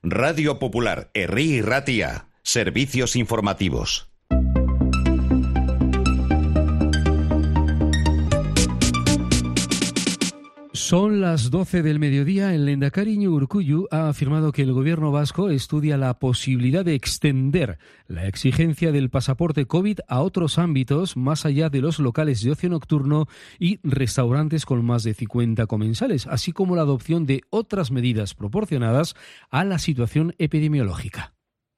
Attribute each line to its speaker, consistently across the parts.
Speaker 1: Radio Popular, Herri y Ratia. Servicios informativos.
Speaker 2: Son las 12 del mediodía. El lehendakari Iñigo Urkullu ha afirmado que el gobierno vasco estudia la posibilidad de extender la exigencia del pasaporte COVID a otros ámbitos más allá de los locales de ocio nocturno y restaurantes con más de 50 comensales, así como la adopción de otras medidas proporcionadas a la situación epidemiológica.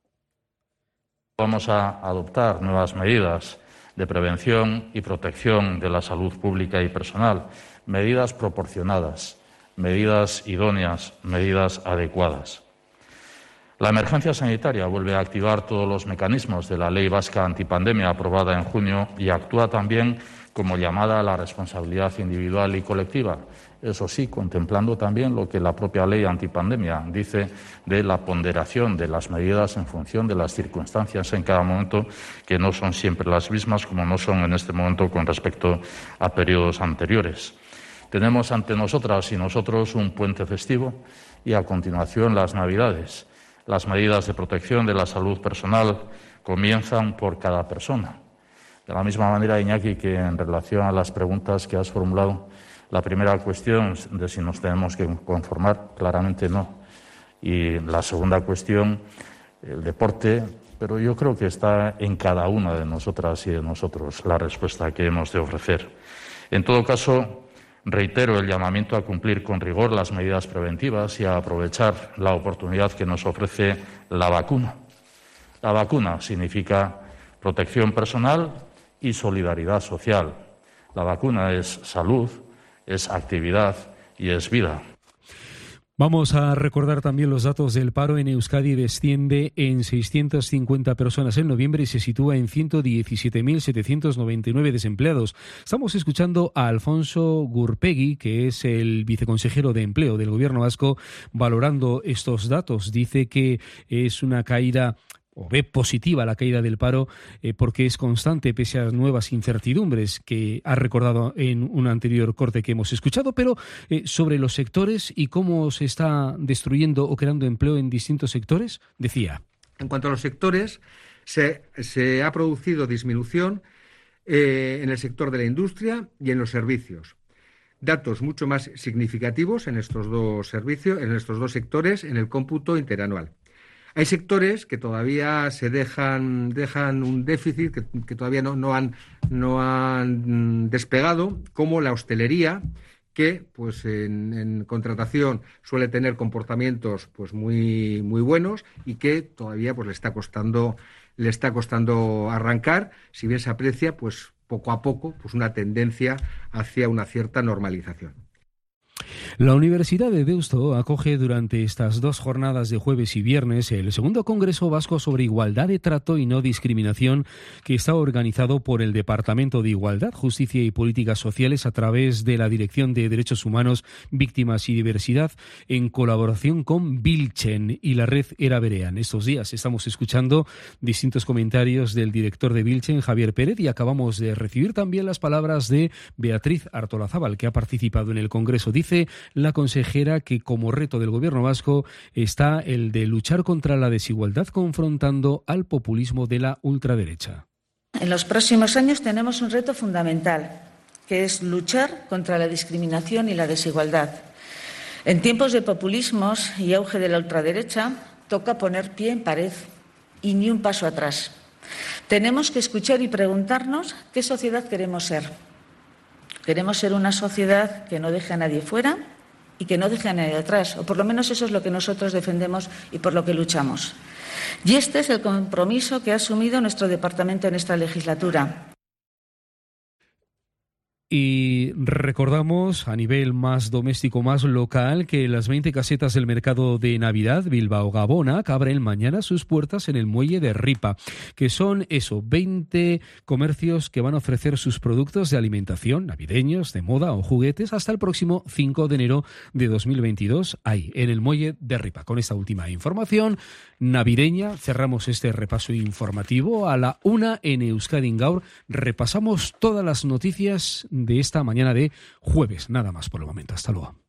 Speaker 3: Vamos a adoptar nuevas medidas de prevención y protección de la salud pública y personal, medidas proporcionadas, medidas idóneas, medidas adecuadas. La emergencia sanitaria vuelve a activar todos los mecanismos de la Ley Vasca Antipandemia aprobada en junio y actúa también como llamada a la responsabilidad individual y colectiva. Eso sí, contemplando también lo que la propia Ley Antipandemia dice de la ponderación de las medidas en función de las circunstancias en cada momento, que no son siempre las mismas, como no son en este momento con respecto a periodos anteriores. Tenemos ante nosotras y nosotros un puente festivo y, a continuación, las Navidades. Las medidas de protección de la salud personal comienzan por cada persona. De la misma manera, Iñaki, que en relación a las preguntas que has formulado, la primera cuestión de si nos tenemos que conformar, claramente no. Y la segunda cuestión, el deporte, pero yo creo que está en cada una de nosotras y de nosotros la respuesta que hemos de ofrecer. En todo caso, reitero el llamamiento a cumplir con rigor las medidas preventivas y a aprovechar la oportunidad que nos ofrece la vacuna. La vacuna significa protección personal y solidaridad social. La vacuna es salud, es actividad y es vida.
Speaker 2: Vamos a recordar también los datos del paro. En Euskadi desciende en 650 personas en noviembre y se sitúa en 117.799 desempleados. Estamos escuchando a Alfonso Gurpegui, que es el viceconsejero de Empleo del Gobierno vasco, valorando estos datos. Dice que es una caída, o ve positiva la caída del paro porque es constante pese a nuevas incertidumbres que ha recordado en un anterior corte que hemos escuchado, pero sobre los sectores y cómo se está destruyendo o creando empleo en distintos sectores, decía.
Speaker 4: En cuanto a los sectores, se ha producido disminución en el sector de la industria y en los servicios. Datos mucho más significativos en estos dos servicios, en estos dos sectores, en el cómputo interanual. Hay sectores que todavía se dejan un déficit, que todavía no han despegado, como la hostelería, que pues en contratación suele tener comportamientos pues muy buenos y que todavía pues le está costando arrancar, si bien se aprecia pues poco a poco pues una tendencia hacia una cierta normalización.
Speaker 2: La Universidad de Deusto acoge durante estas 2 jornadas de jueves y viernes el segundo Congreso Vasco sobre Igualdad de Trato y No Discriminación, que está organizado por el Departamento de Igualdad, Justicia y Políticas Sociales a través de la Dirección de Derechos Humanos, Víctimas y Diversidad, en colaboración con Biltzen y la red Era Berean. Estos días estamos escuchando distintos comentarios del director de Biltzen, Javier Pérez, y acabamos de recibir también las palabras de Beatriz Artolazábal, que ha participado en el Congreso. Dice la consejera que como reto del Gobierno vasco está el de luchar contra la desigualdad confrontando al populismo de la ultraderecha.
Speaker 5: En los próximos años tenemos un reto fundamental, que es luchar contra la discriminación y la desigualdad. En tiempos de populismos y auge de la ultraderecha, toca poner pie en pared y ni un paso atrás. Tenemos que escuchar y preguntarnos qué sociedad queremos ser. Queremos ser una sociedad que no deje a nadie fuera y que no deje a nadie atrás, o por lo menos eso es lo que nosotros defendemos y por lo que luchamos. Y este es el compromiso que ha asumido nuestro departamento en esta legislatura.
Speaker 2: Y recordamos a nivel más doméstico, más local, que las 20 casetas del mercado de Navidad Bilbao Gabona abren mañana sus puertas en el muelle de Ripa, que son 20 comercios que van a ofrecer sus productos de alimentación navideños, de moda o juguetes hasta el próximo 5 de enero de 2022, ahí, en el muelle de Ripa. Con esta última información navideña cerramos este repaso informativo. A la 1 en Euskadi Gaur repasamos todas las noticias de esta mañana de jueves. Nada más por el momento. Hasta luego.